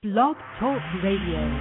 Blog Talk Radio.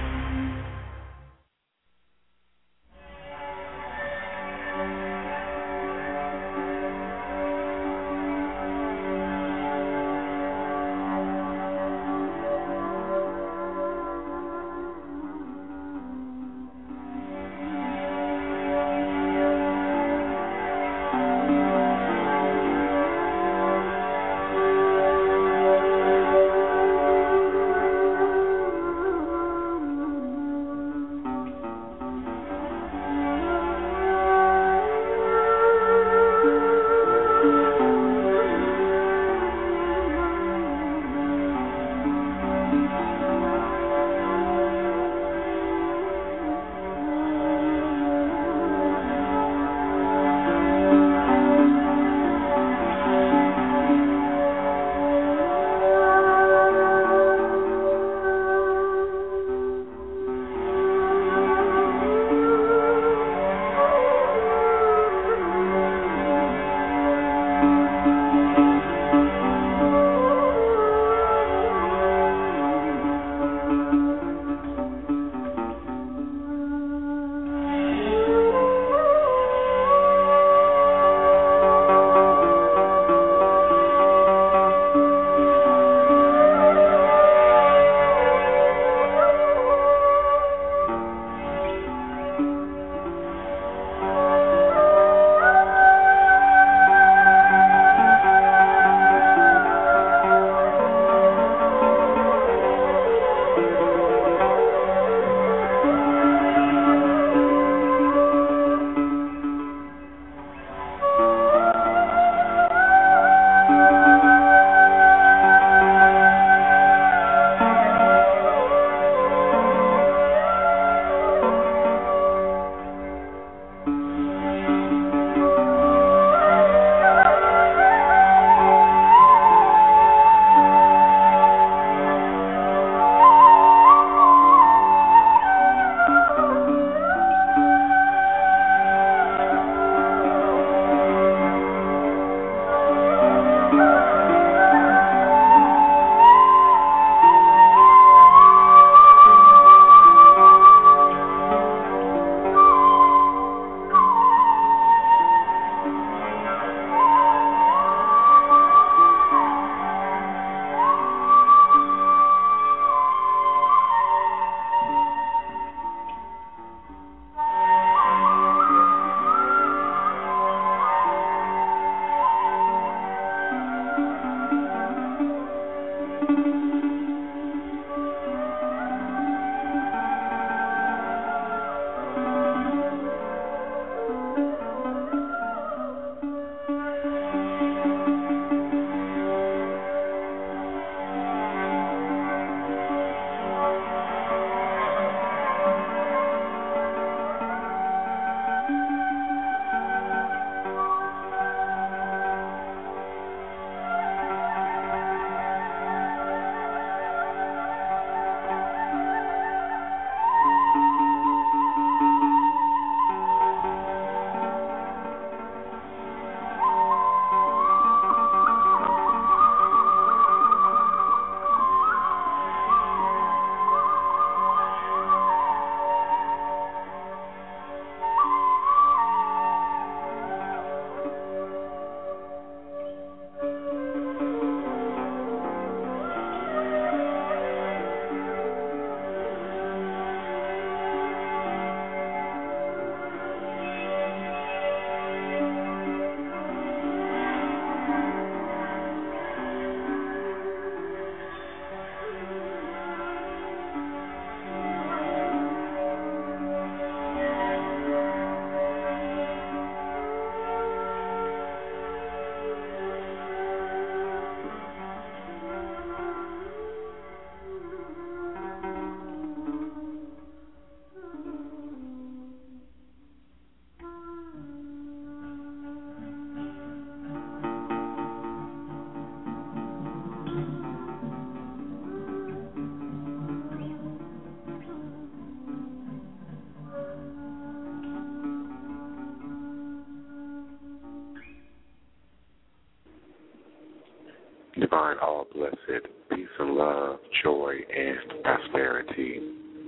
Divine, all blessed, peace, and love, joy, and prosperity.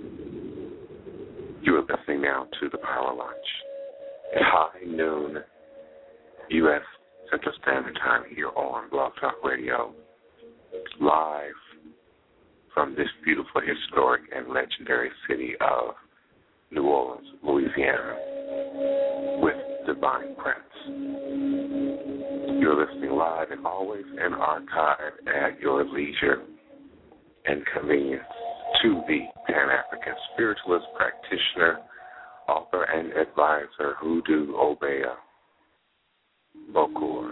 You are listening now to the Power Lunch at high noon U.S. Central Standard Time here on Blog Talk Radio, live from this beautiful, historic, and legendary city of New Orleans, Louisiana, with Divine Prince. You're listening live and always in archive at your leisure and convenience to the Pan-African spiritualist practitioner, author, and advisor, Hoodoo Obeah Bokor,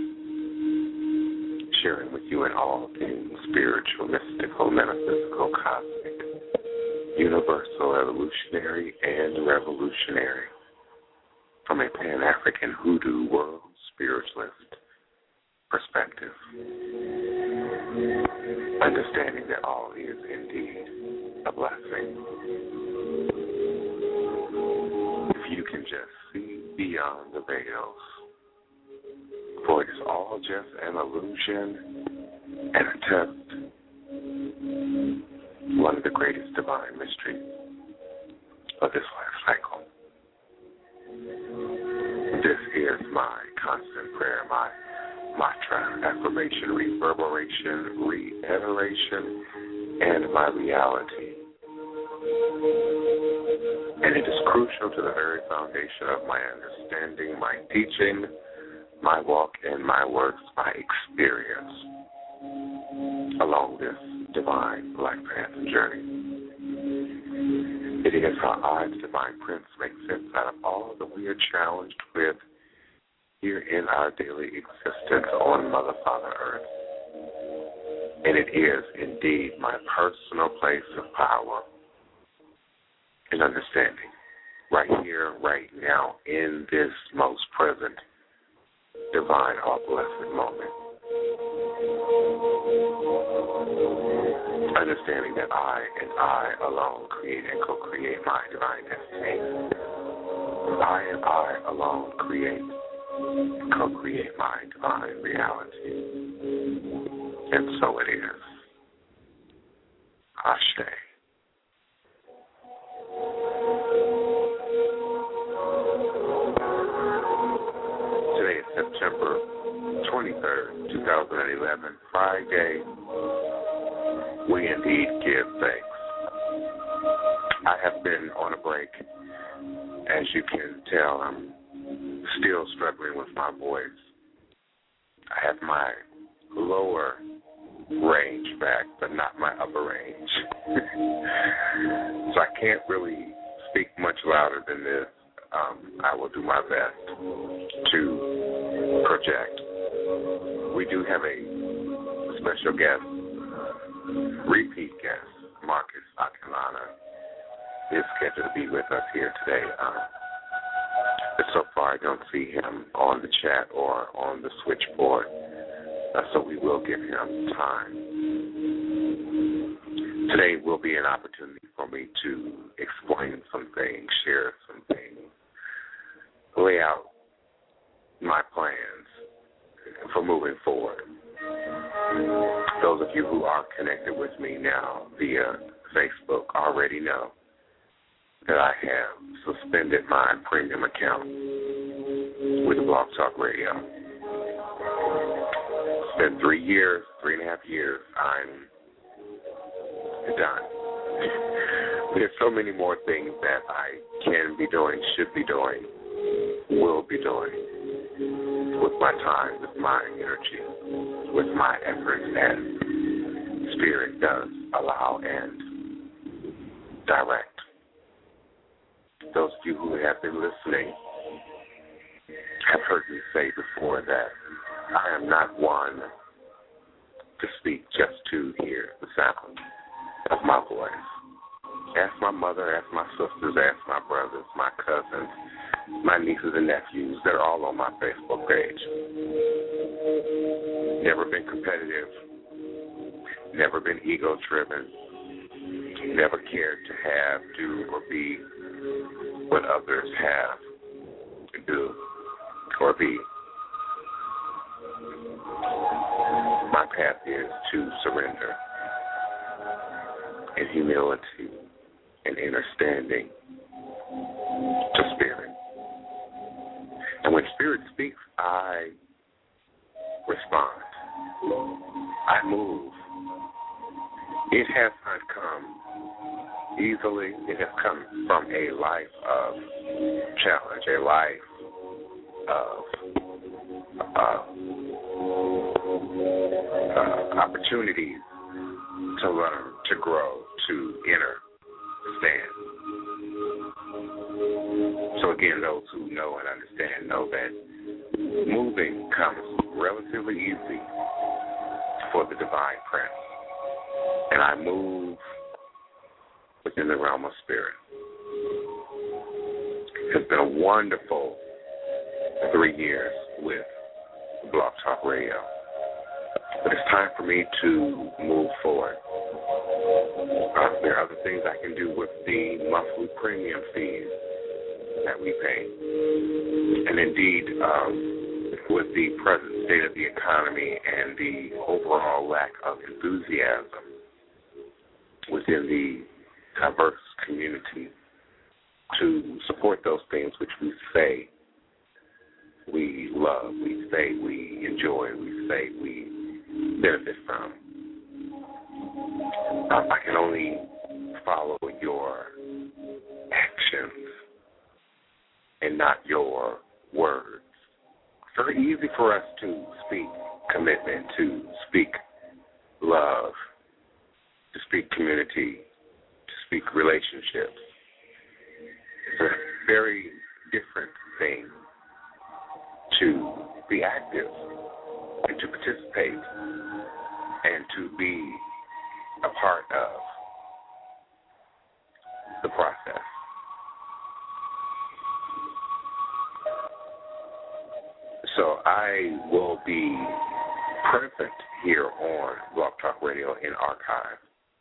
sharing with you in all things spiritual, mystical, metaphysical, cosmic, universal, evolutionary, and revolutionary from a Pan-African Hoodoo world spiritualist perspective, understanding that all is indeed a blessing. If you can just see beyond the veils, for it is all just an illusion and a test, one of the greatest divine mysteries of this life cycle. This is my constant prayer, my mantra, affirmation, reverberation, reiteration, and my reality. And it is crucial to the very foundation of my understanding, my teaching, my walk, and my works, my experience along this divine life path and journey. It is how I, the Divine Prince, make sense out of all that we are challenged with here in our daily existence on Mother, Father, Earth. And it is indeed my personal place of power and understanding right here, right now, in this most present divine, all-blessed moment. Understanding that I and I alone create and co-create my divine destiny. I and I alone create and co-create my divine reality. And so it is. Ashe. Today is September 23rd, 2011, Friday. We indeed give thanks. I have been on a break. As you can tell, I'm still struggling with my voice. I have my lower range back, but not my upper range. So I can't really speak much louder than this. I will do my best to project. We do have a special guest, repeat guest, Marcus Akelana, is scheduled to be with us here today. But so far I don't see him on the chat or on the switchboard, so we will give him time. Today will be an opportunity for me to explain some things, share some things, lay out my plans for moving forward. Those of you who are connected with me now via Facebook already know that I have suspended my premium account with Blog Talk Radio. It's been 3.5 years, I'm done. There's so many more things that I can be doing, should be doing, will be doing with my time, with my energy, with my efforts, as Spirit does allow and direct. Those of you who have been listening have heard me say before that I am not one to speak just to hear the sound of my voice. Ask my mother, ask my sisters, ask my brothers, my cousins, my nieces and nephews. They're all on my Facebook page. Never been competitive, never been ego-driven, never cared to have, do, or be what others have, do, or be. My path is to surrender. and humility and understanding to spirit. And when spirit speaks, I respond. I move. It has not come easily. It has come from a life of challenge, a life of opportunities to learn, to grow, to understand. So again, those who know and understand know that moving comes relatively easy for the divine prince. And I move within the realm of spirit. It's been a wonderful 3 years with Blog Talk Radio. But it's time for me to move forward. There are other things I can do with the monthly premium fees that we pay. And indeed, with the present state of the economy and the overall lack of enthusiasm within the diverse community to support those things which we say we love, we say we enjoy, we say we benefit from. I can only follow your actions and not your words. It's very easy for us to speak commitment, to speak love, to speak community, to speak relationships. It's a very different thing to be active and to participate and to be a part of the process. So I will be present here on Blog Talk Radio in archive.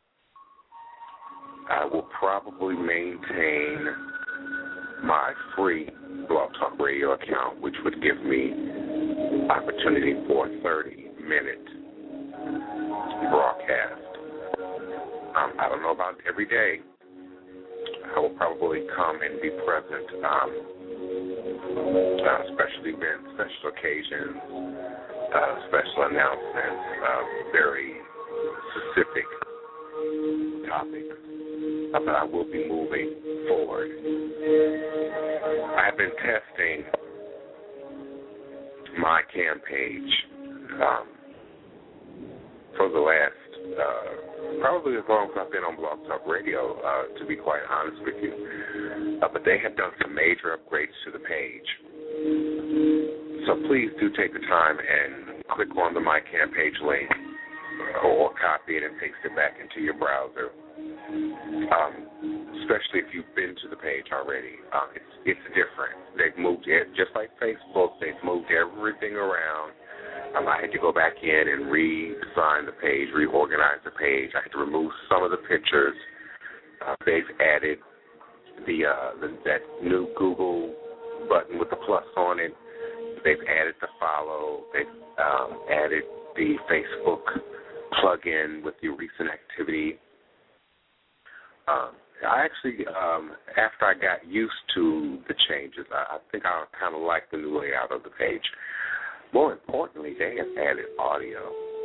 I will probably maintain my free Blog Talk Radio account, which would give me opportunity for a 30-minute broadcast. I don't know about every day. I will probably come and be present, special events, special occasions, special announcements, very specific topics. But I will be moving forward. I have been testing my cam page for the last, probably as long as I've been on Blog Talk Radio, to be quite honest with you. But they have done some major upgrades to the page. So please do take the time and click on the My Cam page link or copy it and paste it back into your browser. Especially if you've been to the page already. It's different. They've moved it, just like Facebook, they've moved everything around. I had to go back in and redesign the page, reorganize the page. I had to remove some of the pictures. They've added that new Google button with the plus on it. They've added the follow. They've added the Facebook plug-in with the recent activity. I actually, after I got used to the changes, I think I kind of like the new layout of the page. More importantly, they have added audio.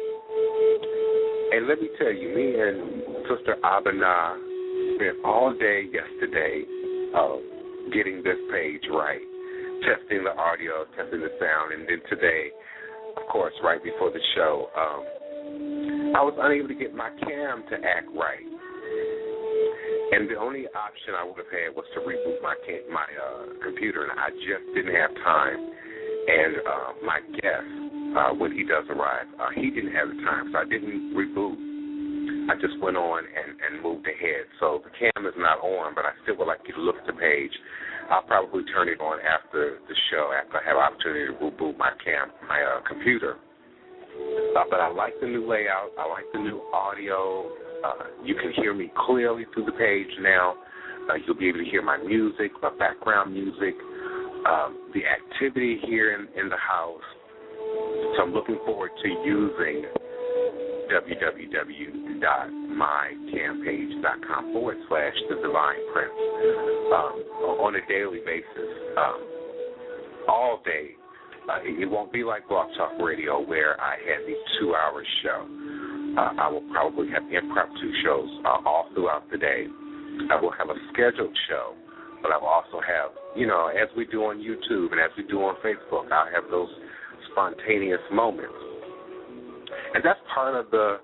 And let me tell you, me and Sister Abana spent all day yesterday getting this page right, testing the audio, testing the sound, and then today, of course, right before the show, I was unable to get my cam to act right. And the only option I would have had was to reboot my computer, and I just didn't have time. And my guest, when he does arrive, he didn't have the time, so I didn't reboot. I just went on and moved ahead. So the cam is not on, but I still would like you to look at the page. I'll probably turn it on after the show, after I have an opportunity to reboot my computer. But I like the new layout. I like the new audio. You can hear me clearly through the page now. You'll be able to hear my music, my background music, the activity here in the house. So I'm looking forward to using www.mycampage.com/The Divine Prince. On a daily basis, all day. It won't be like Blog Talk Radio where I had the 2-hour show. I will probably have impromptu shows all throughout the day. I will have a scheduled show, but I will also have, as we do on YouTube and as we do on Facebook, I'll have those spontaneous moments. And that's part of the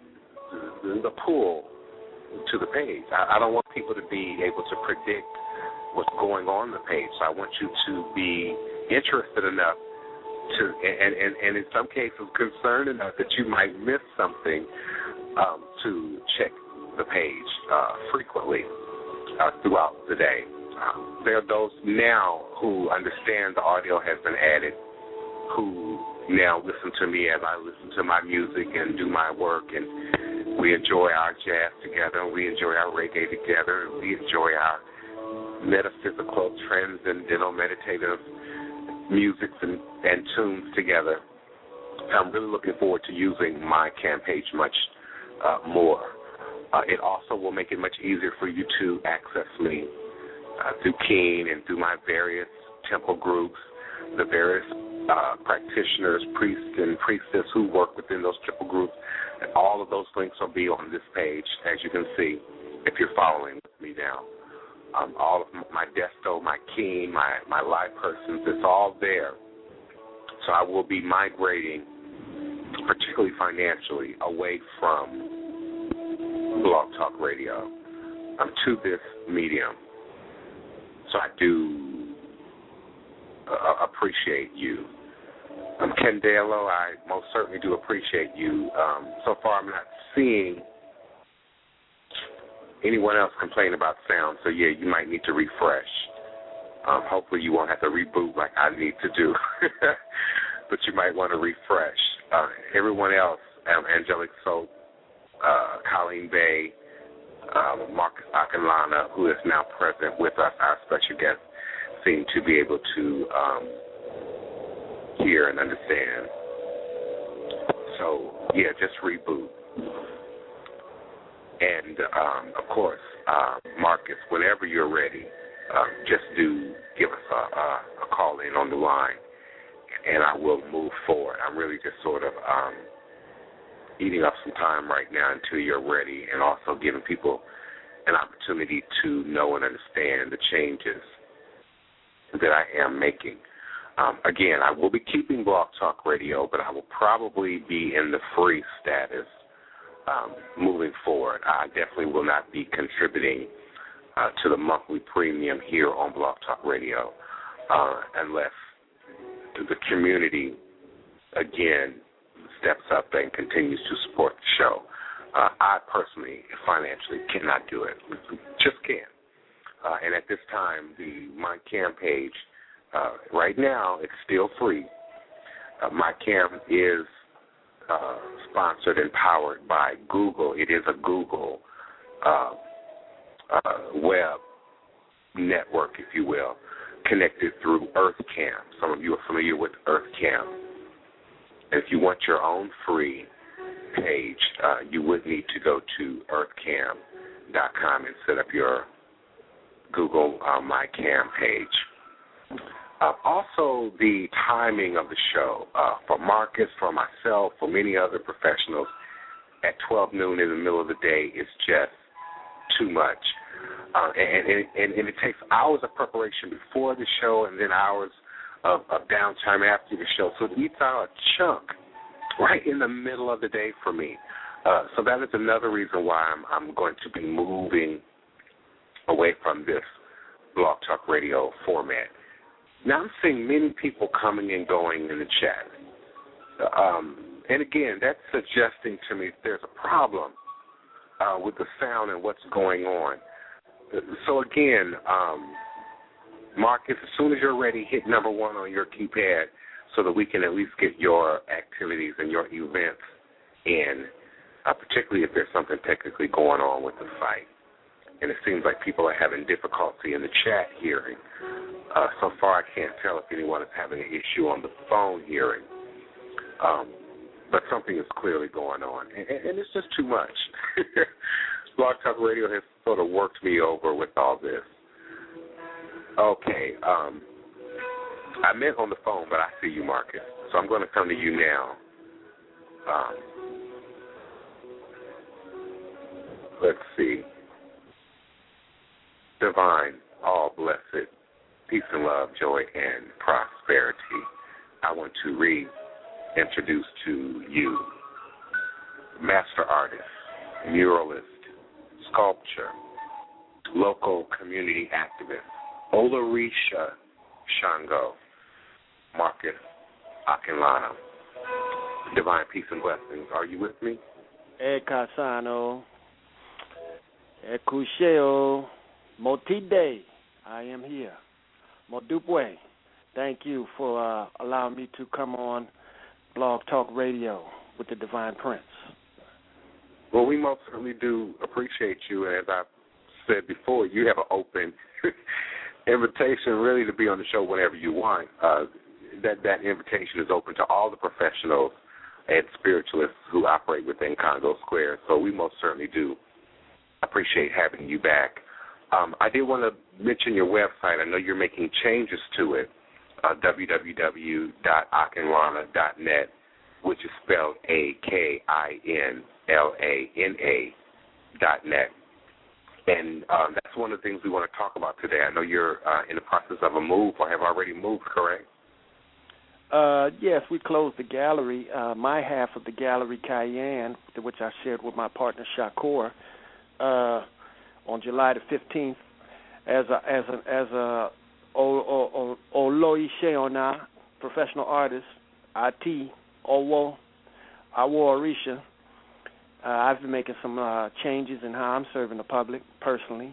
pull to the page. I don't want people to be able to predict what's going on the page. So I want you to be interested enough to, and in some cases concerned enough that you might miss something, to check the page frequently throughout the day. There are those now who understand the audio has been added, who now listen to me as I listen to my music and do my work, and we enjoy our jazz together, we enjoy our reggae together, we enjoy our metaphysical, transcendental, meditative musics and tunes together. I'm really looking forward to using my cam page much more. It also will make it much easier for you to access me through Keen and through my various temple groups, the various practitioners, priests, and priestess who work within those temple groups. And all of those links will be on this page, as you can see, if you're following with me now. All of my Desto, my Keen, my live persons, it's all there. So I will be migrating, particularly financially, away from Blog Talk Radio to this medium. So I do appreciate you. Kendalo, I most certainly do appreciate you. So far I'm not seeing anyone else complain about sound, so yeah, you might need to refresh. Hopefully you won't have to reboot like I need to do, but you might want to refresh. Everyone else, Angelic Soap, Colleen Bay, Marcus Akinlana, who is now present with us, our special guest, seem to be able to hear and understand. So, yeah, just reboot. And, of course, Marcus, whenever you're ready, just do give us a call in on the line, and I will move forward. I'm really just sort of eating up some time right now until you're ready, and also giving people an opportunity to know and understand the changes that I am making. Again, I will be keeping Blog Talk Radio, but I will probably be in the free status moving forward. I definitely will not be contributing to the monthly premium here on Blog Talk Radio unless the community, again, steps up and continues to support the show. I personally, financially, cannot do it. Just can't. And at this time, my cam page, right now, it's still free. My cam is sponsored and powered by Google. It is a Google web network, if you will, connected through EarthCam. Some of you are familiar with EarthCam. If you want your own free page, you would need to go to earthcam.com and set up your Google My Cam page. Also, the timing of the show for Marcus, for myself, for many other professionals, at 12 noon in the middle of the day is just too much. And it takes hours of preparation before the show and then hours of downtime after the show. So it eats out a chunk right in the middle of the day for me. So that is another reason why I'm going to be moving away from this Blog Talk Radio format. Now I'm seeing many people coming and going in the chat. And again, that's suggesting to me there's a problem with the sound and what's going on. So again, Marcus, as soon as you're ready, hit number 1 on your keypad so that we can at least get your activities and your events in, particularly if there's something technically going on with the site. And it seems like people are having difficulty in the chat hearing. So far, I can't tell if anyone is having an issue on the phone hearing. but something is clearly going on, and it's just too much. Blog Talk Radio has sort of worked me over with all this. Okay, I meant on the phone, but I see you, Marcus, so I'm going to come to you now. Let's see. Divine, all blessed, peace and love, joy, and prosperity. I want to reintroduce to you master artist, muralist, sculptor, local community activist, Olarisha Shango, Marcus Akinlana. Divine peace and blessings. Are you with me? Ekasano, Ekusheo, Motide. I am here. Modupwe. Thank you for allowing me to come on Blog Talk Radio with the Divine Prince. Well, we most certainly do appreciate you. And as I said before, you have an open invitation really to be on the show whenever you want. That invitation is open to all the professionals and spiritualists who operate within Congo Square. So we most certainly do appreciate having you back. I did want to mention your website. I know you're making changes to it, www.akinlana.net, which is spelled AKINLANA.net. And that's one of the things we want to talk about today. I know you're in the process of a move or have already moved, correct? Yes, we closed the gallery, my half of the gallery Cayenne, which I shared with my partner Shakur, on July the 15th, as a Oloisheona, professional artist, IT, Owo, Awo-Orisha. I've been making some changes in how I'm serving the public personally.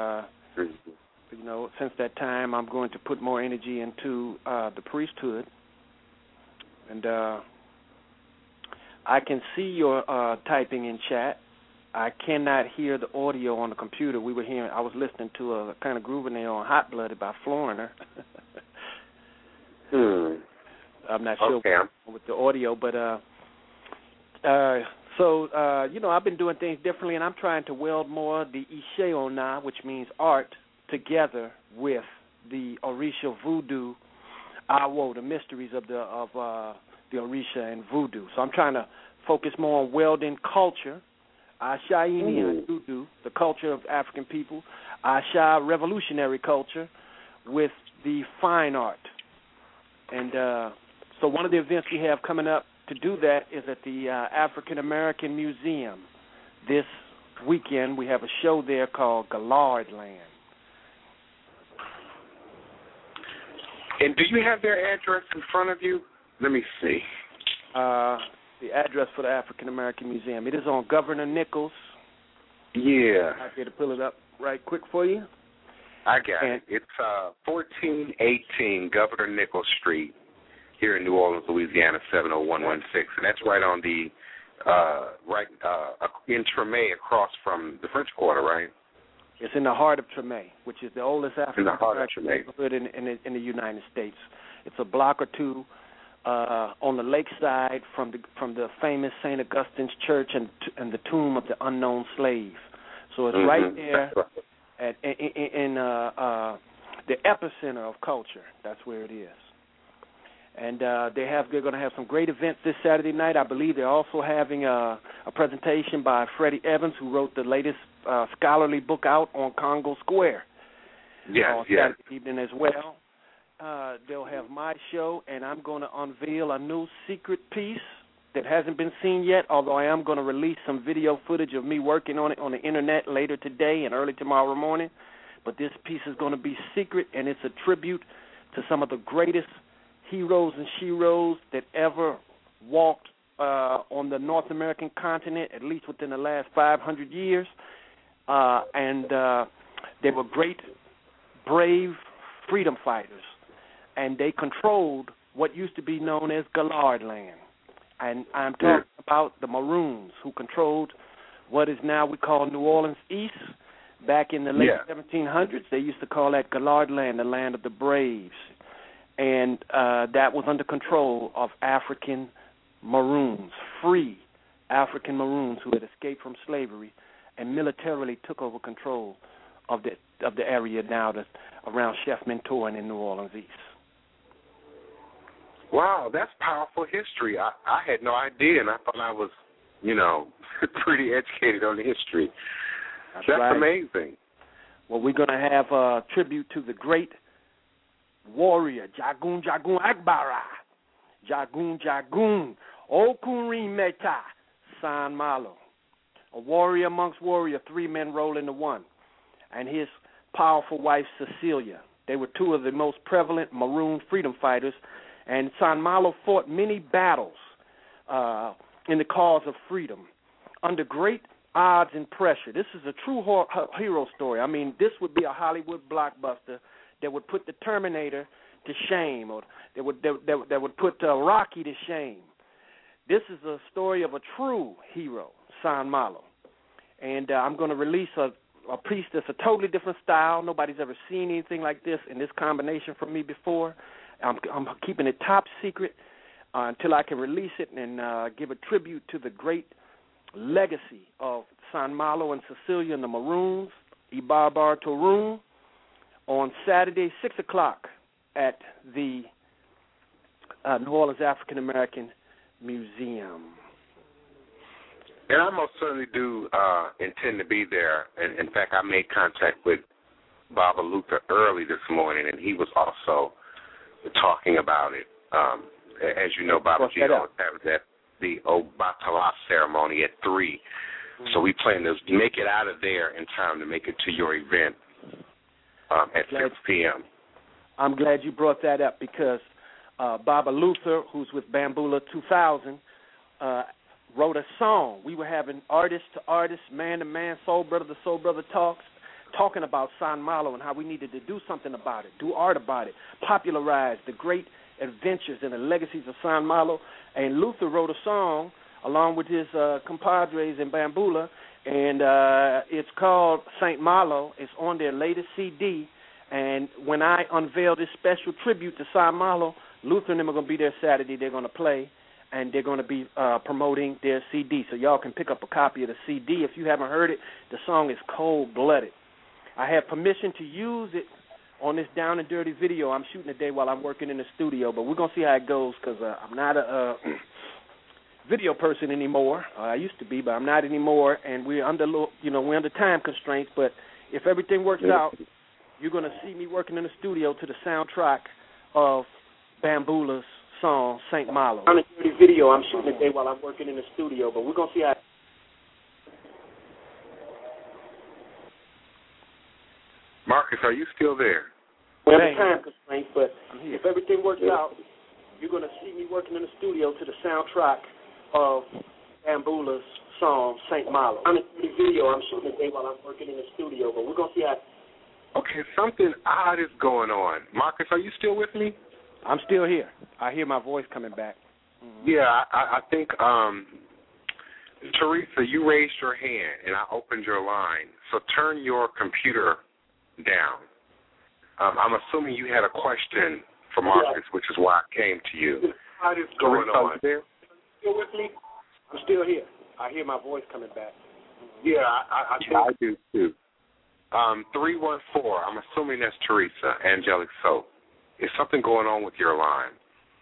Since that time, I'm going to put more energy into the priesthood. And I can see your typing in chat. I cannot hear the audio on the computer. I was listening to a kind of grooving there on Hot Blooded by Foreigner. I'm not sure with the audio, but I've been doing things differently, and I'm trying to weld more the Isheona, which means art, together with the Orisha voodoo, Awo, the mysteries of the Orisha and voodoo. So I'm trying to focus more on welding culture, Ashaini and voodoo, the culture of African people, Asha revolutionary culture, with the fine art. And so one of the events we have coming up to do that is at the African American Museum. This weekend we have a show there called Gallard Land. And do you have their address in front of you? Let me see. The address for the African American Museum. It is on Governor Nichols. Yeah. I'll get to pull it up right quick for you. I got it. It's 1418 Governor Nichols Street here in New Orleans, Louisiana, 70116. And that's right on the, in Tremé across from the French Quarter, right? It's in the heart of Tremé, which is the oldest African American neighborhood in the United States. It's a block or two on the lakeside from the famous St. Augustine's Church and the tomb of the unknown slave. So it's right there in the epicenter of culture. That's where it is. And they're going to have some great events this Saturday night. I believe they're also having a presentation by Freddie Evans, who wrote the latest scholarly book out on Congo Square. On Saturday evening as well. They'll have my show, and I'm going to unveil a new secret piece that hasn't been seen yet, although I am going to release some video footage of me working on it on the internet later today and early tomorrow morning. But this piece is going to be secret, and it's a tribute to some of the greatest heroes and sheroes that ever walked on the North American continent, at least within the last 500 years. And they were great, brave freedom fighters. And they controlled what used to be known as Gallard Land. And I'm talking about the Maroons, who controlled what is now we call New Orleans East. Back in the late 1700s, they used to call that Gallard Land, the land of the braves. And that was under control of African Maroons, free African Maroons who had escaped from slavery and militarily took over control of the area now that's around Chef Mentor and in New Orleans East. Wow, that's powerful history. I had no idea, and I thought I was, pretty educated on the history. That's right. Amazing. Well, we're going to have a tribute to the great warrior, Jagun Agbara. Jagun, Okunri Meta, San Malo. A warrior amongst warrior, 3 men roll into one. And his powerful wife, Cecilia. They were 2 of the most prevalent Maroon freedom fighters, and San Malo fought many battles in the cause of freedom under great odds and pressure. This is a true hero story. I mean, this would be a Hollywood blockbuster that would put the Terminator to shame, or that would put Rocky to shame. This is a story of a true hero, San Malo. And I'm going to release a piece that's a totally different style. Nobody's ever seen anything like this in this combination from me before. I'm keeping it top secret until I can release it and give a tribute to the great legacy of San Malo and Cecilia and the Maroons, Ibarbar Torun, on Saturday, 6 o'clock at the New Orleans African American Museum. And I most certainly do intend to be there. And in fact, I made contact with Baba Luther early this morning, and he was also talking about it. As you know, Baba G always has the Obatala ceremony at 3. Mm-hmm. So we plan to make it out of there in time to make it to your event at 6 p.m. I'm glad you brought that up because Baba Luther, who's with Bambula 2000, wrote a song. We were having artist to artist, man to man, soul brother to soul brother talks, talking about San Malo and how we needed to do something about it, do art about it, popularize the great adventures and the legacies of San Malo. And Luther wrote a song along with his compadres in Bambula, and it's called St. Malo. It's on their latest CD. And when I unveil this special tribute to San Malo, Luther and them are going to be there Saturday. They're going to play, and they're going to be promoting their CD. So y'all can pick up a copy of the CD. If you haven't heard it, the song is cold-blooded. I have permission to use it on this Down and Dirty video I'm shooting today while I'm working in the studio, but we're going to see how it goes because I'm not a video person anymore. I used to be, but I'm not anymore, and we're under time constraints. But if everything works out, you're going to see me working in the studio to the soundtrack of Bambula's song, St. Malo. On the video I'm shooting today while I'm working in the studio, but we're going to see how. Marcus, are you still there? Well, the time constraints, but if everything works out, you're going to see me working in the studio to the soundtrack of Bambula's song, St. Malo. On the video I'm shooting today while I'm working in the studio, but we're going to see how. Okay, something odd is going on. Marcus, are you still with me? I'm still here. I hear my voice coming back. Mm-hmm. Yeah, I think, Teresa, you raised your hand, and I opened your line. So turn your computer down. I'm assuming you had a question for Marcus, which is why I came to you. What is going on? There? Still with me? I'm still here. I hear my voice coming back. Yeah, I do too. 314. I'm assuming that's Teresa, Angelic Soap. Is something going on with your line?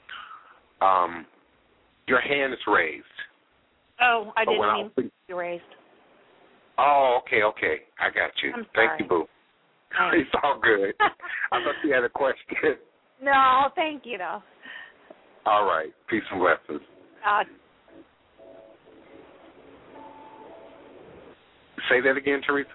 Your hand is raised. Oh, I didn't mean to be raised. Oh, okay. I got you. I'm sorry. Thank you, boo. It's all good. I thought you had a question. No, thank you, though. All right. Peace and blessings. Say that again, Teresa.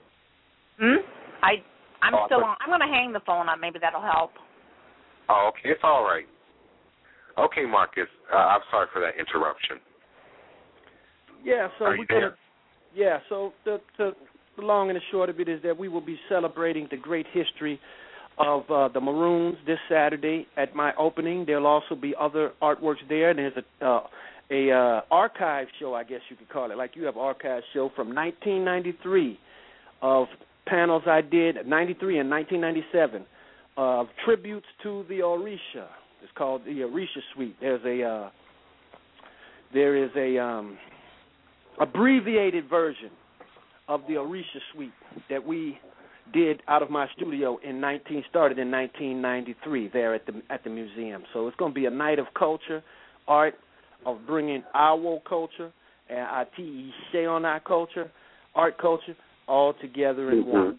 I'm still on. I'm going to hang the phone up. Maybe that'll help. Oh, okay. It's all right. Okay, Marcus. I'm sorry for that interruption. Yeah, so Are you there? Yeah, so the long and the short of it is that we will be celebrating the great history of the Maroons this Saturday at my opening. There'll also be other artworks there. There's a archive show, I guess you could call it, like you have archive show from 1993 of panels I did, 93 and 1997, of tributes to the Orisha. It's called the Orisha Suite. There's there is a abbreviated version of the Orisha Suite that we did out of my studio started in 1993 there at the museum. So it's going to be a night of culture, art, of bringing our culture and our Ishe on our culture, art culture, all together in one.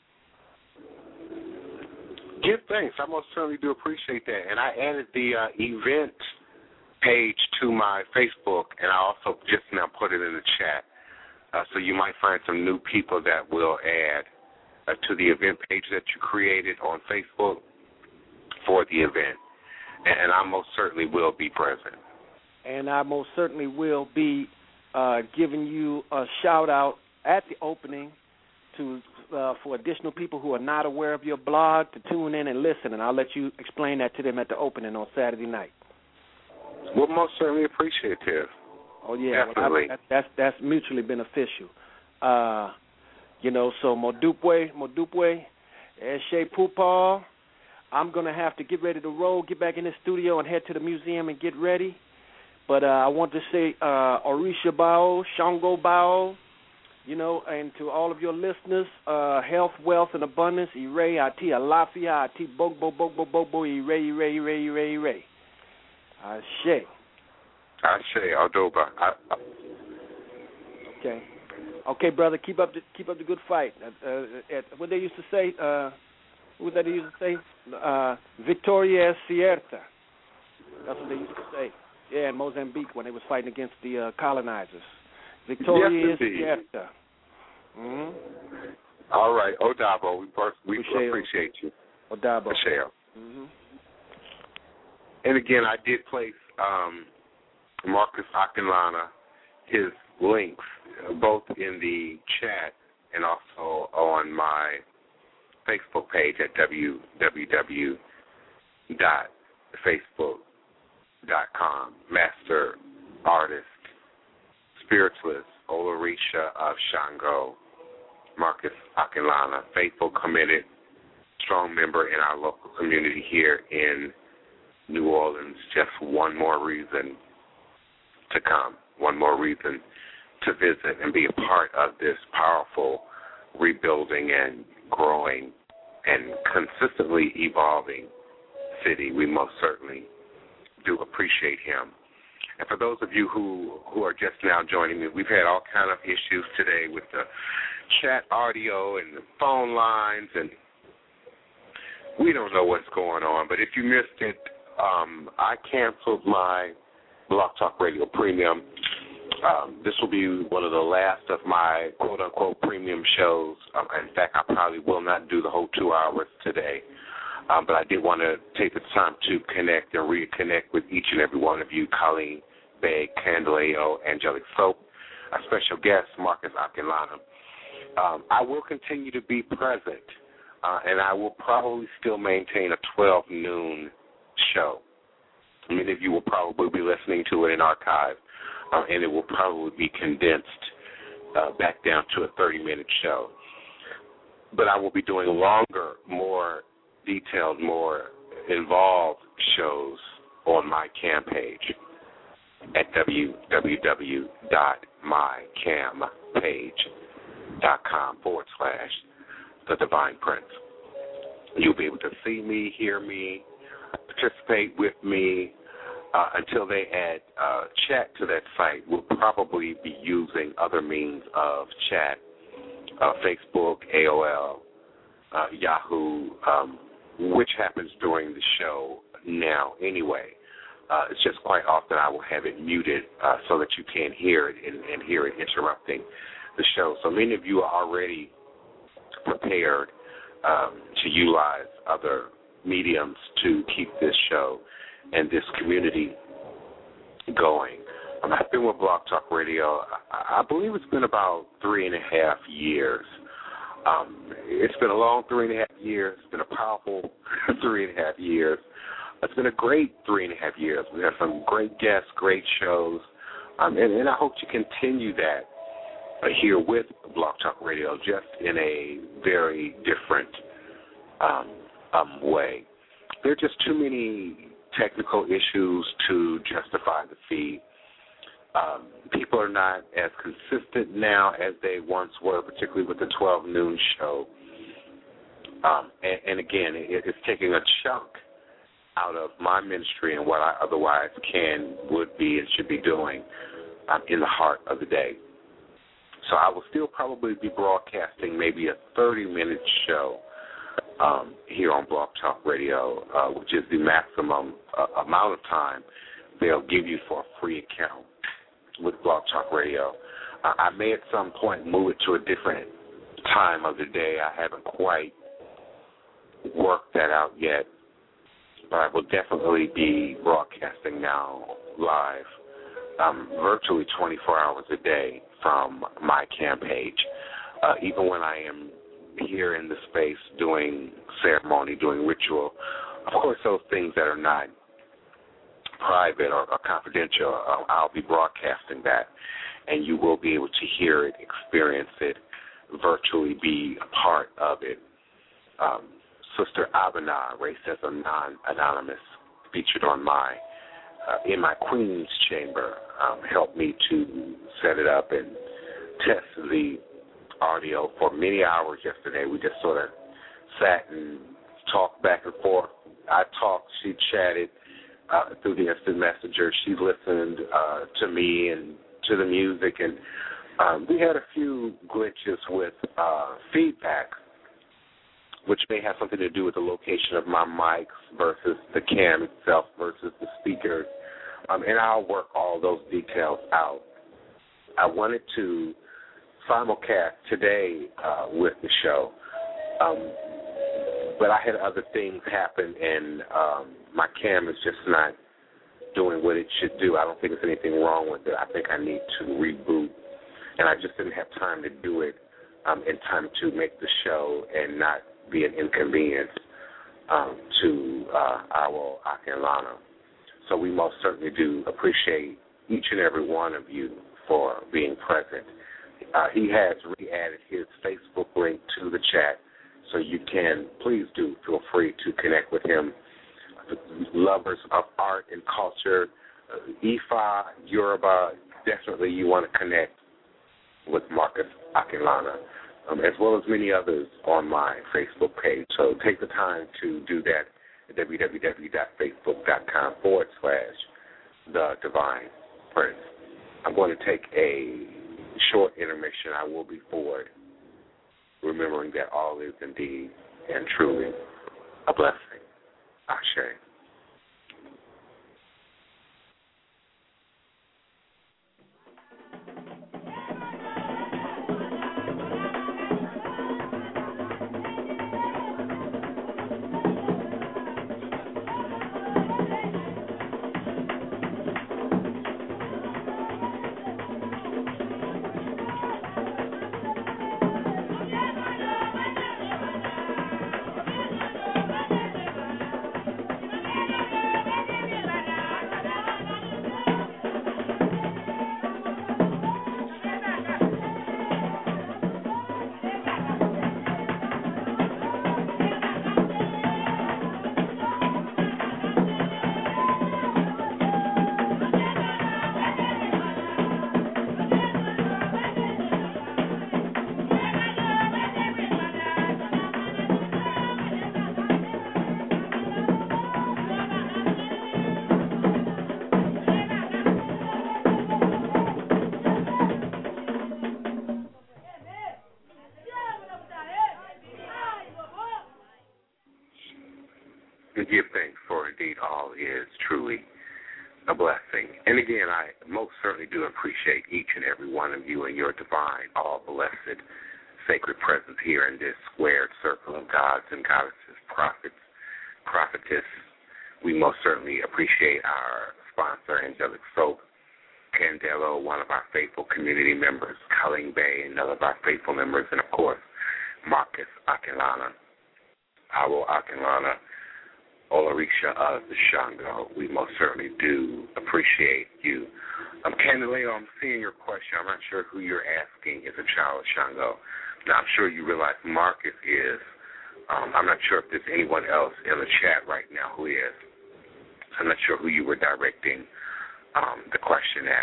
Give thanks. I most certainly do appreciate that. And I added the event page to my Facebook, and I also just now put it in the chat. So you might find some new people that will add to the event page that you created on Facebook for the event. And I most certainly will be present. And I most certainly will be giving you a shout-out at the opening for additional people who are not aware of your blog to tune in and listen, and I'll let you explain that to them at the opening on Saturday night. Well, most certainly appreciative. Oh, yeah. Definitely. That's mutually beneficial. So Modupwe, Eshe Pupal, I'm going to have to get ready to roll, get back in the studio and head to the museum and get ready. But I want to say Orisha Bao, Shango Bao, and to all of your listeners, health, wealth, and abundance, Ire, Ati, Alafia, Ati, Bogbo, Bogbo, Bogbo, Ire. Ashe. Ashe, Aldoba. Okay, brother, keep up the good fight. What they used to say, what they used to say? Victoria es cierta. That's what they used to say. Yeah, in Mozambique when they was fighting against the colonizers. Victoria es cierta. Mm-hmm. All right, Odabo, we appreciate you. Odabo. Michelle. Mm-hmm. And again, I did place Marcus Akinlana, his links, both in the chat and also on my Facebook page at www.facebook.com. Master Artist, Spiritualist, Olarisha of Shango, Marcus Akinlana, faithful, committed, strong member in our local community here in New Orleans. Just one more reason to come, one more reason to visit and be a part of this powerful rebuilding and growing and consistently evolving city. We most certainly do appreciate him. And for those of you who are just now joining me, we've had all kind of issues today with the chat audio and the phone lines, and we don't know what's going on. But if you missed it, I canceled my Blog Talk Radio Premium. This will be one of the last of my quote-unquote premium shows. In fact, I probably will not do the whole 2 hours today. But I did want to take the time to connect and reconnect with each and every one of you, Colleen, Beg, Candeleo, Angelic Soap, our special guest, Marcus Akinlana. I will continue to be present, and I will probably still maintain a 12 noon show. Many of you will probably be listening to it in archive, and it will probably be condensed back down to a 30-minute show. But I will be doing longer, more detailed, more involved shows on my cam page at www.mycampage.com/The Divine Prince. You'll be able to see me, hear me, participate with me. Until they add chat to that site, we'll probably be using other means of chat, Facebook, AOL, Yahoo, which happens during the show now anyway. It's just quite often I will have it muted so that you can't hear it and hear it interrupting the show. So many of you are already prepared to utilize other mediums to keep this show and this community going. I've been with Blog Talk Radio, I believe it's been about 3.5 years. It's been a long 3.5 years. It's been a powerful 3.5 years. It's been a great 3.5 years. We have some great guests, great shows, and I hope to continue that here with Blog Talk Radio, just in a very different way. There are just too many technical issues to justify the fee. People are not as consistent now as they once were, particularly with the 12 noon show. And again, it's taking a chunk out of my ministry and what I otherwise would be, and should be doing in the heart of the day. So I will still probably be broadcasting maybe a 30-minute show here on Blog Talk Radio, which is the maximum amount of time they'll give you for a free account with Blog Talk Radio. I may at some point move it to a different time of the day. I haven't quite worked that out yet, but I will definitely be broadcasting now live, virtually 24 hours a day from my cam page. Even when I am here in the space doing ceremony, doing ritual, of course those things that are not private or confidential, I'll be broadcasting that, and you will be able to hear it, experience it, virtually be a part of it. Sister Abana, Racism Non-Anonymous, featured on in my Queen's Chamber, helped me to set it up and test the audio for many hours yesterday. We just sort of sat and talked back and forth. I talked, she chatted through the instant messenger. She listened to me and to the music, and we had a few glitches with feedback, which may have something to do with the location of my mics versus the cam itself versus the speakers, and I'll work all those details out. I wanted to simulcast today with the show, but I had other things happen, and my cam is just not doing what it should do. I don't think there's anything wrong with it. I think I need to reboot, and I just didn't have time to do it in time to make the show and not be an inconvenience to our Akinlana. So we most certainly do appreciate each and every one of you for being present. He has re-added his Facebook link to the chat, so you can, please do feel free to connect with him. Lovers of art and culture, Ifa, Yoruba, definitely you want to connect with Marcus Akinlana, as well as many others on my Facebook page. So take the time to do that at www.facebook.com/The Divine Prince. I'm going to take a short intermission. I will be forward, remembering that all is indeed and truly a blessing. Ashe. Give thanks, for indeed all is truly a blessing. And again, I most certainly do appreciate each and every one of you and your divine, all blessed, sacred presence here in this squared circle of gods and goddesses, prophets, prophetess. We most certainly appreciate our sponsor, Angelic Soap, Candelo, one of our faithful community members, Colleen Bay, another of our faithful members, and of course, Marcus Akinlana, our Akinlana, Olarisha of the Shango. We most certainly do appreciate you. Candelario, I'm seeing your question. I'm not sure who you're asking is a child of Shango. Now, I'm sure you realize Marcus is. I'm not sure if there's anyone else in the chat right now who is. I'm not sure who you were directing the question at.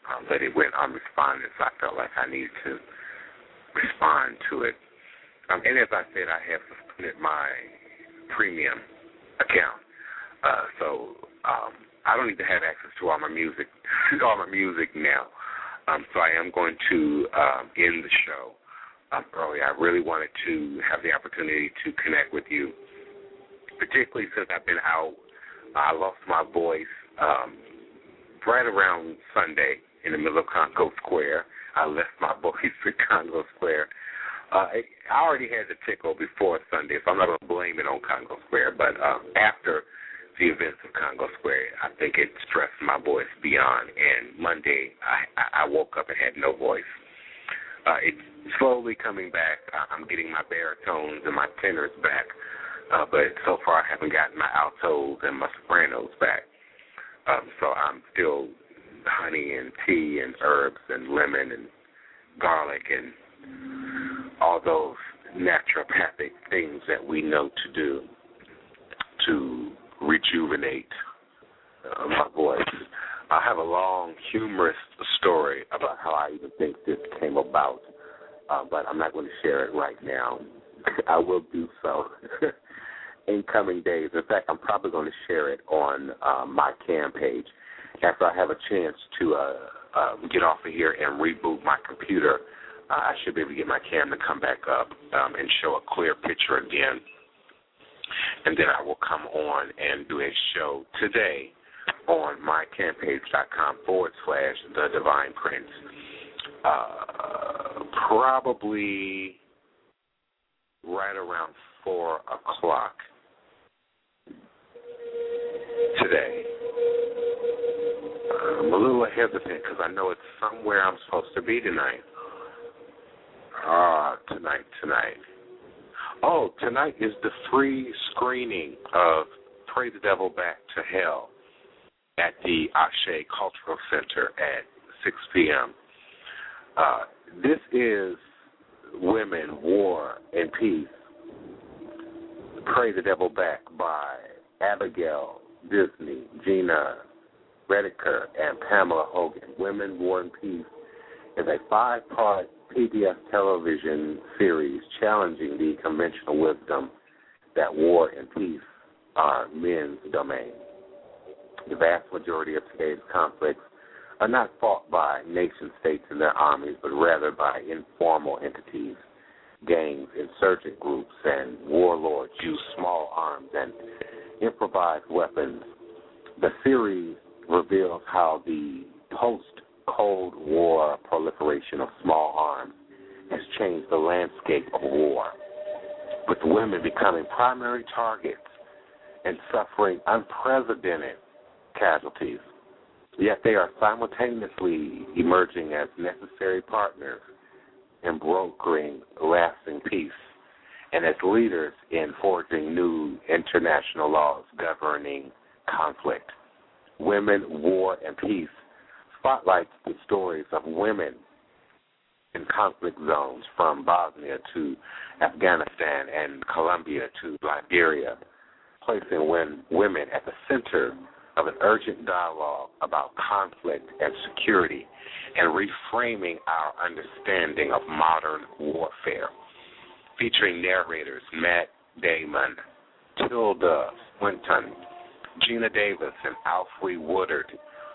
but it went unresponded, so I felt like I needed to respond to it. And as I said, I have suspended my premium account, so I don't even have access to all my music now. So I am going to end the show early. I really wanted to have the opportunity to connect with you, particularly since I've been out. I lost my voice right around Sunday in the middle of Congo Square. I left my voice at Congo Square. I already had the tickle before Sunday, so I'm not going to blame it on Congo Square. But after the events of Congo Square, I think it stressed my voice beyond. And Monday, I woke up and had no voice. It's slowly coming back. I'm getting my baritones and my tenors back, but so far I haven't gotten my altos and my sopranos back. So I'm still honey and tea and herbs and lemon and garlic and all those naturopathic things that we know to do to rejuvenate my voice. I have a long, humorous story about how I even think this came about, but I'm not going to share it right now. I will do so in coming days. In fact, I'm probably going to share it on my cam page after I have a chance to get off of here and reboot my computer. I should be able to get my cam to come back up and show a clear picture again. And then I will come on and do a show today on mycampage.com/The Divine Prince. Probably right around 4 o'clock today. I'm a little hesitant because I know it's somewhere I'm supposed to be tonight. Tonight. Oh, tonight is the free screening of Pray the Devil Back to Hell at the Ashe Cultural Center at 6 p.m. This is Women, War, and Peace. Pray the Devil Back by Abigail Disney, Gina Rediker, and Pamela Hogan. Women, War, and Peace is a 5-part PBS television series challenging the conventional wisdom that war and peace are men's domain. The vast majority of today's conflicts are not fought by nation-states and their armies, but rather by informal entities. Gangs, insurgent groups, and warlords use small arms and improvised weapons. The series reveals how the post-Cold War proliferation of small arms has changed the landscape of war, with women becoming primary targets and suffering unprecedented casualties. Yet they are simultaneously emerging as necessary partners in brokering lasting peace and as leaders in forging new international laws governing conflict. Women, War, and Peace spotlights the stories of women in conflict zones from Bosnia to Afghanistan and Colombia to Liberia, placing women at the center of an urgent dialogue about conflict and security and reframing our understanding of modern warfare. Featuring narrators Matt Damon, Tilda Swinton, Gina Davis, and Alfre Woodard.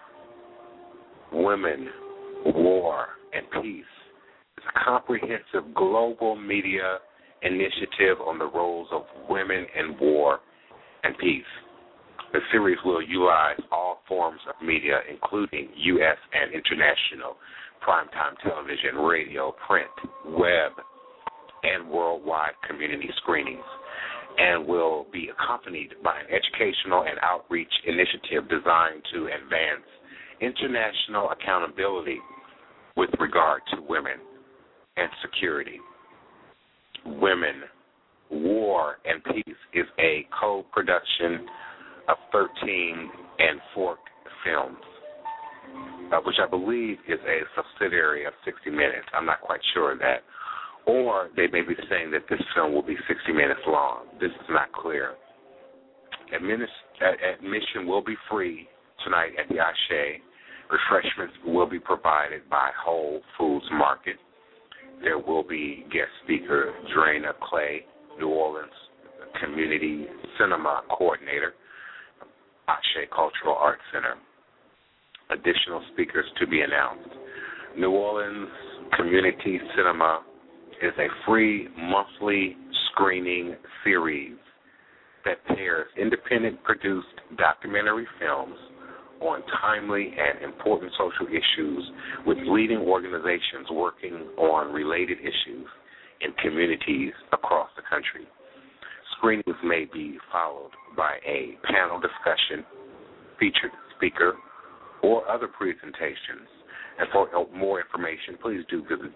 Women, War, and Peace is a comprehensive global media initiative on the roles of women in war and peace. The series will utilize all forms of media, including U.S. and international primetime television, radio, print, web, and worldwide community screenings, and will be accompanied by an educational and outreach initiative designed to advance international accountability with regard to women and security. Women, War, and Peace is a co-production of 13 and Fork Films, which I believe is a subsidiary of 60 Minutes. I'm not quite sure of that. Or they may be saying that this film will be 60 minutes long. This is not clear. Admission will be free tonight at the Ashe Refreshments will be provided by Whole Foods Market. There will be guest speaker Drana Clay, New Orleans Community Cinema Coordinator, Ashe Cultural Arts Center. Additional speakers to be announced. New Orleans Community Cinema is a free monthly screening series that pairs independent-produced documentary films on timely and important social issues with leading organizations working on related issues in communities across the country. Screenings may be followed by a panel discussion, featured speaker, or other presentations. And for more information, please do visit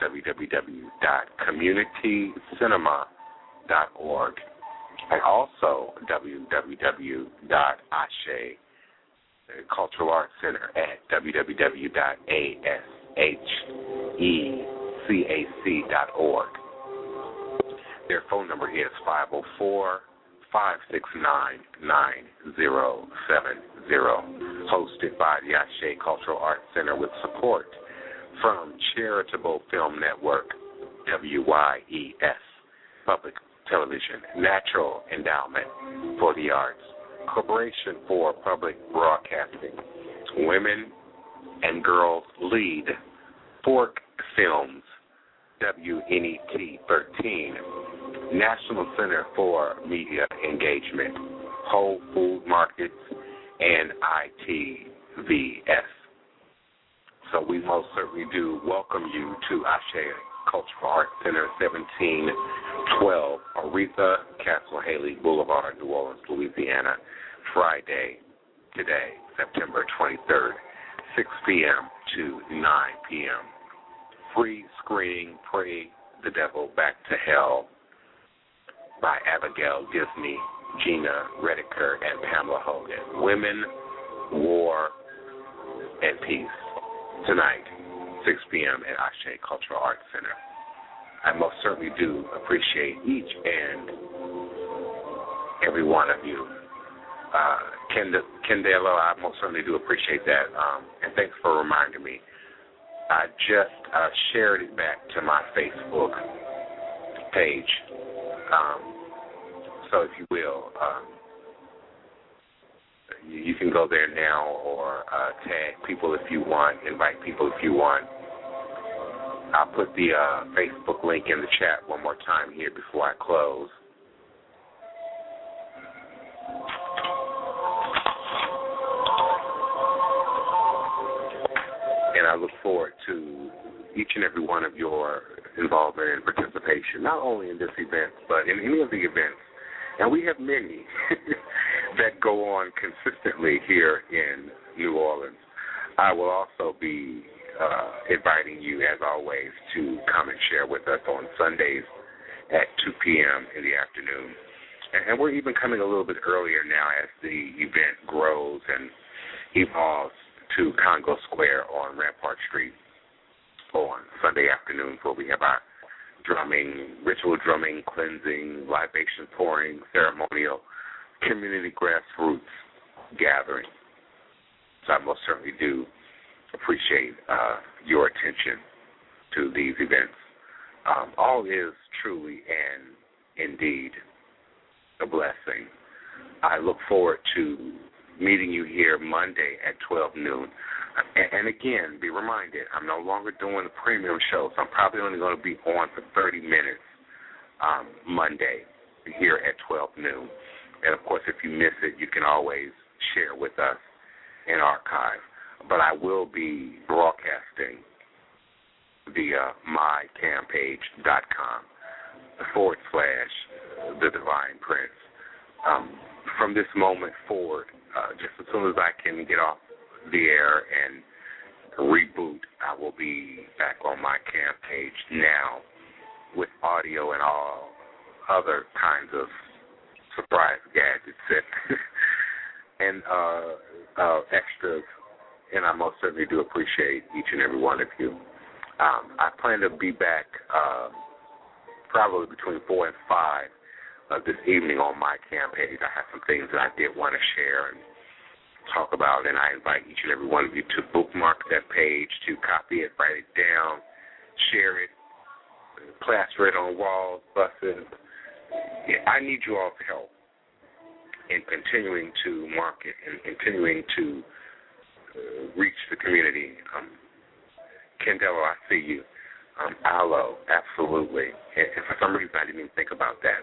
www.communitycinema.org and also www.Ashe Cultural Arts Center at www.ashecac.org. Their phone number is 504-569-9070, hosted by the Ashe Cultural Arts Center with support from Charitable Film Network, WYES, Public Television, Natural Endowment for the Arts, Corporation for Public Broadcasting, Women and Girls Lead, Fork Films, WNET 13, National Center for Media Engagement, Whole Food Markets, and ITVS. So we most certainly do welcome you to Ashe Cultural Arts Center, 1712 Aretha Castle Haley Boulevard, New Orleans, Louisiana, Friday, today, September 23rd, 6 p.m. to 9 p.m. Free screening, Pray the Devil Back to Hell by Abigail Disney, Gina Rediker, and Pamela Hogan. Women, War, and Peace. Tonight, 6 p.m. at Ashe Cultural Arts Center. I most certainly do appreciate each and every one of you. Kendela, I most certainly do appreciate that, and thanks for reminding me. I just shared it back to my Facebook page. So if you will, you can go there now or tag people if you want, invite people if you want. I'll put the Facebook link in the chat one more time here before I close. And I look forward to each and every one of your involvement and participation, not only in this event, but in any of the events. And we have many that go on consistently here in New Orleans. I will also be inviting you, as always, to come and share with us on Sundays at 2 p.m. in the afternoon. And we're even coming a little bit earlier now as the event grows and evolves to Congo Square on Rampart Street on Sunday afternoons, where we have our drumming, ritual drumming, cleansing, libation pouring, ceremonial, community grassroots gathering. So I most certainly do appreciate your attention to these events. All is truly and indeed a blessing. I look forward to meeting you here Monday at 12 noon. And again, be reminded, I'm no longer doing the premium show, so I'm probably only going to be on for 30 minutes Monday here at 12 noon. And, of course, if you miss it, you can always share with us in archive. But I will be broadcasting via mycampage.com/The Divine Prince. From this moment forward, just as soon as I can get off the air and reboot, I will be back on my camp page now with audio and all other kinds of surprise gadgets and extras, and I most certainly do appreciate each and every one of you. I plan to be back probably between 4 and 5 this evening on my camp page. I have some things that I did want to share, and talk about, and I invite each and every one of you to bookmark that page, to copy it, write it down, share it, plaster it on walls, buses. I need you all's help in continuing to market and continuing to reach the community. Candelo, I see you. Aloe, absolutely. And for some reason, I didn't even think about that.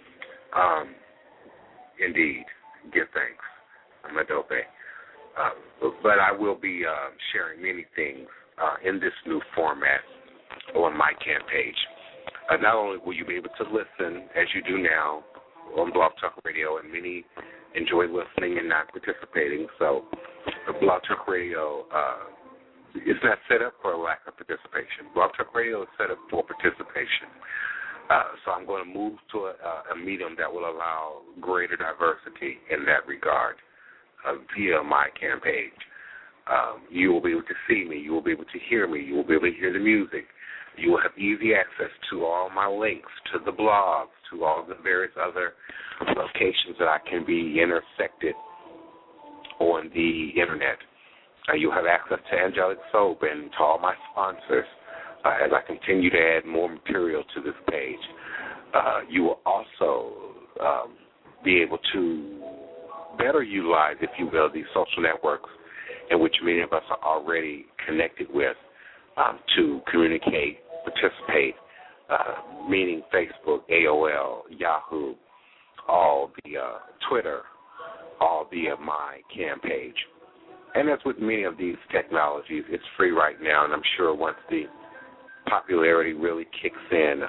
Indeed, give thanks. I'm a dope. But I will be sharing many things in this new format on my camp page. Not only will you be able to listen, as you do now, on Blog Talk Radio, and many enjoy listening and not participating. So Blog Talk Radio is not set up for a lack of participation. Blog Talk Radio is set up for participation. So I'm going to move to a medium that will allow greater diversity in that regard via my camp page. You will be able to see me. You will be able to hear me. You will be able to hear the music. You will have easy access to all my links, to the blogs, to all the various other locations that I can be intersected on the Internet. You'll have access to Angelic Soap and to all my sponsors as I continue to add more material to this page. You will also be able to better utilize, if you will, these social networks in which many of us are already connected with to communicate, participate, meaning Facebook, AOL, Yahoo, all via Twitter, all via my camp page. And as with many of these technologies, it's free right now, and I'm sure once the popularity really kicks in,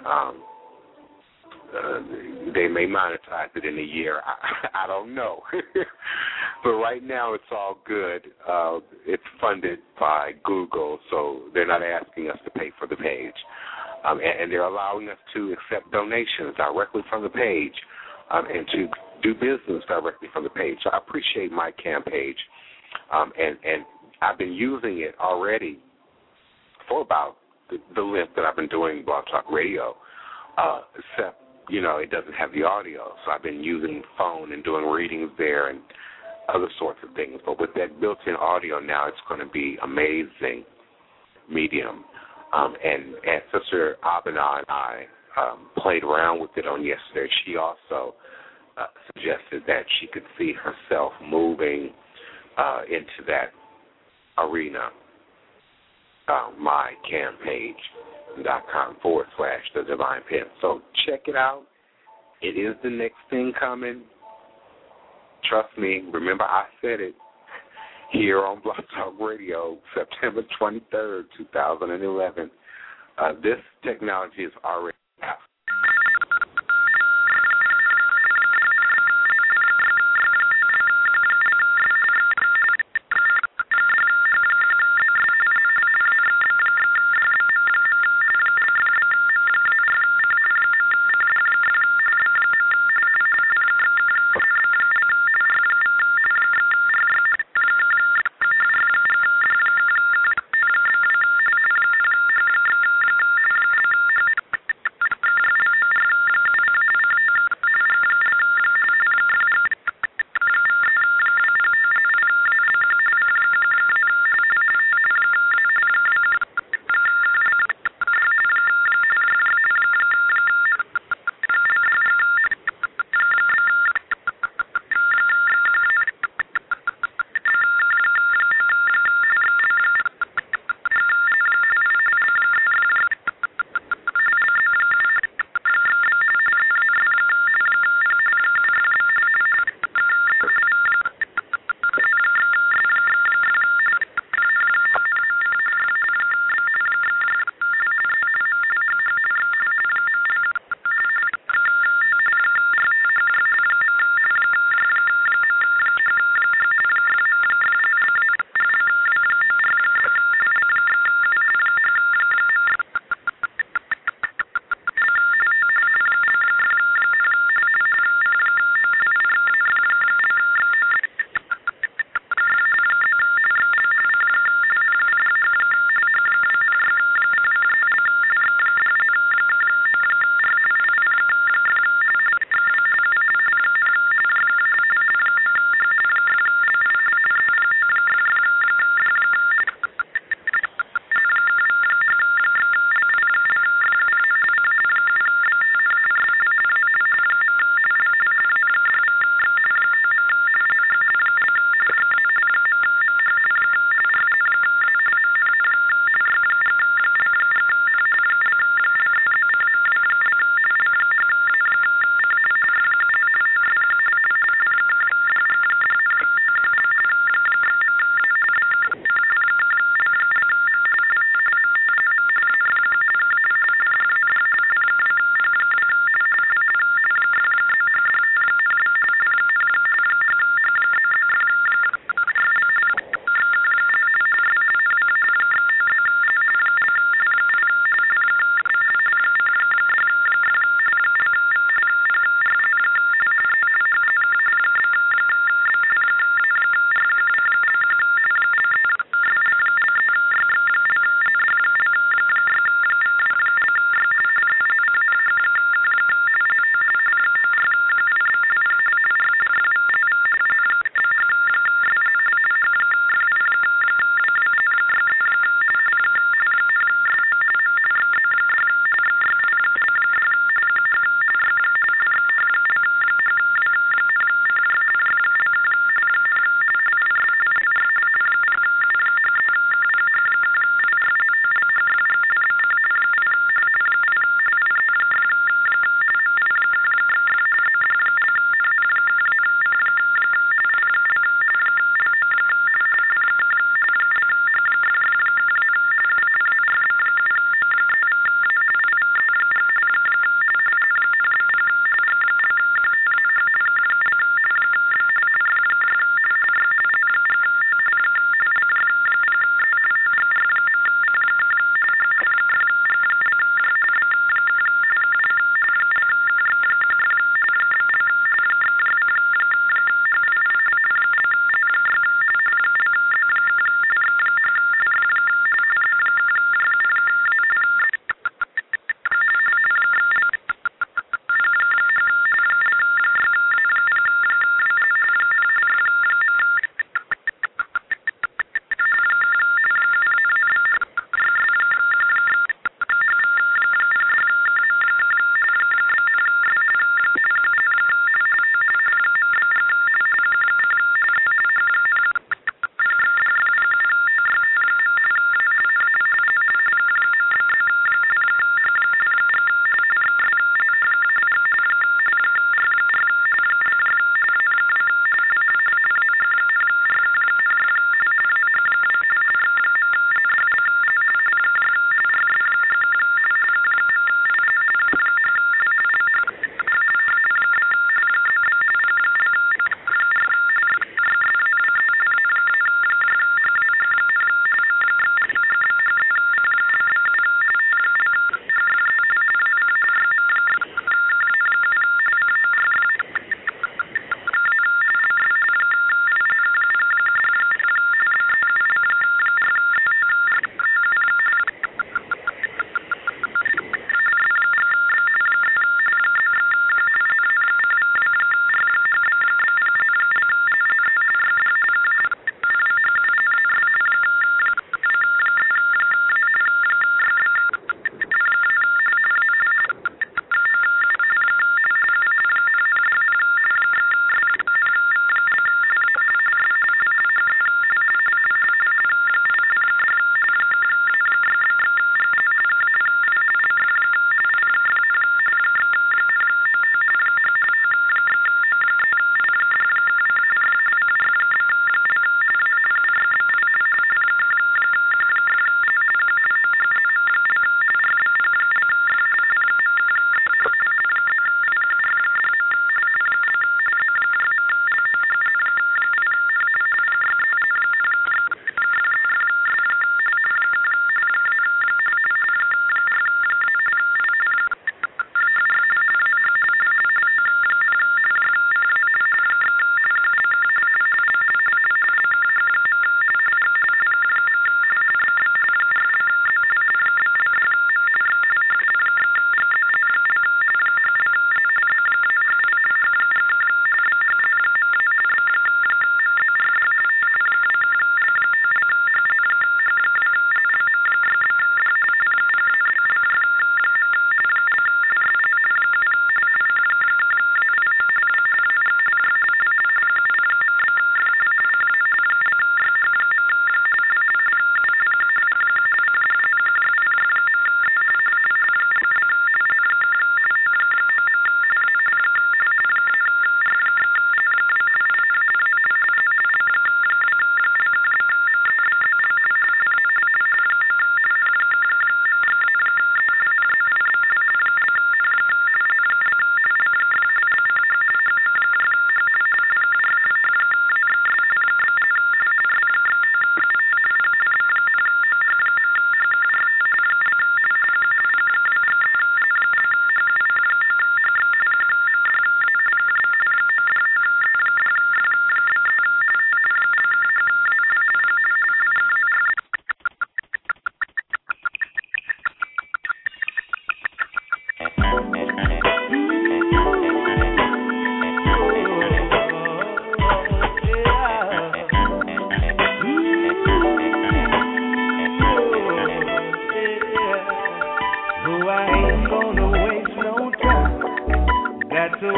they may monetize it in a year. I don't know. But right now it's all good. It's funded by Google, so they're not asking us to pay for the page. And they're allowing us to accept donations directly from the page and to do business directly from the page. So I appreciate my camp page. And I've been using it already for about the length that I've been doing Blog Talk Radio, except, it doesn't have the audio. So I've been using the phone and doing readings there and other sorts of things. But with that built-in audio now, it's going to be amazing medium. And Sister Abena and I played around with it on yesterday. She also suggested that she could see herself moving into that arena. mycampage.com/The Divine Pen. So check it out. It is the next thing coming. Trust me. Remember, I said it here on Blog Talk Radio, September 23rd, 2011. This technology is already out.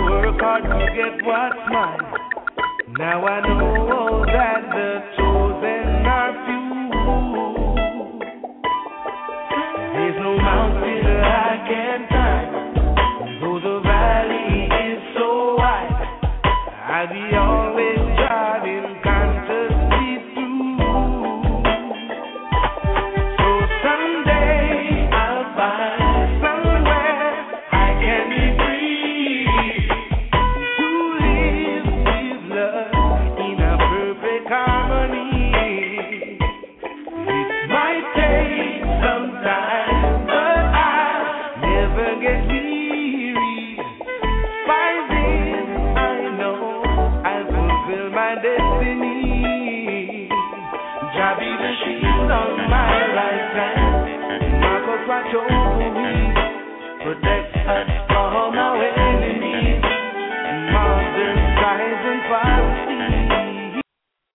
work hard to get what's mine. Now I know that the chosen are few. There's no mountain I can climb, though the valley is so wide. I'll be always driving consciously through. So someday I'll find somewhere I can be free to live with love in a perfect harmony. It might take some time, but I'll never get weary. By this I know I'll fulfill my destiny. Jah be the shield on my right hand, Marcos watch over me, protect us.